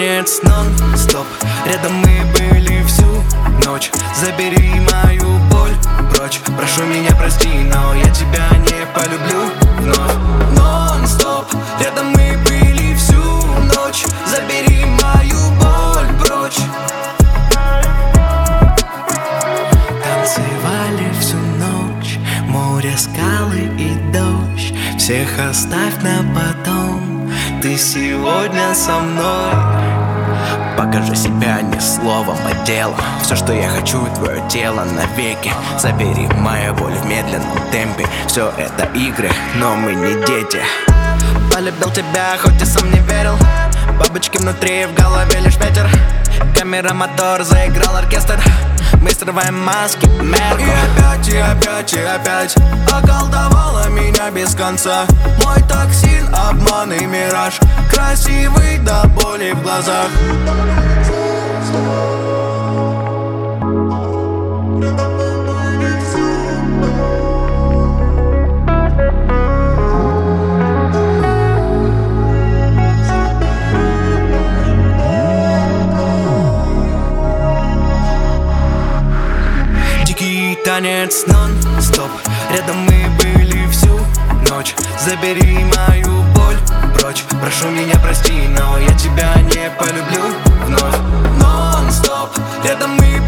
танец нон-стоп. Рядом мы были всю ночь. Забери мою боль прочь. Прошу меня прости, но я тебя не полюблю вновь. Нон-стоп. Рядом мы были всю ночь. Забери мою боль прочь. Танцевали всю ночь. Море, скалы и дождь. Всех оставь на потом. Ты сегодня со мной. Покажи себя не словом, а делом. Все, что я хочу, твое тело навеки. Забери мою боль в медленном темпе. Все это игры, но мы не дети. Полюбил тебя, хоть и сам не верил. Бабочки внутри, в голове лишь ветер. Камера, мотор, заиграл оркестр. Мы срываем маски, мерку. И опять околдовала меня без конца. Мой токсин, обман и мираж. Красивый до боли в глазах. Танец нон-стоп. Рядом мы были всю ночь. Забери мою боль прочь. Прошу меня прости, но я тебя не полюблю вновь. Нон-стоп. Рядом мы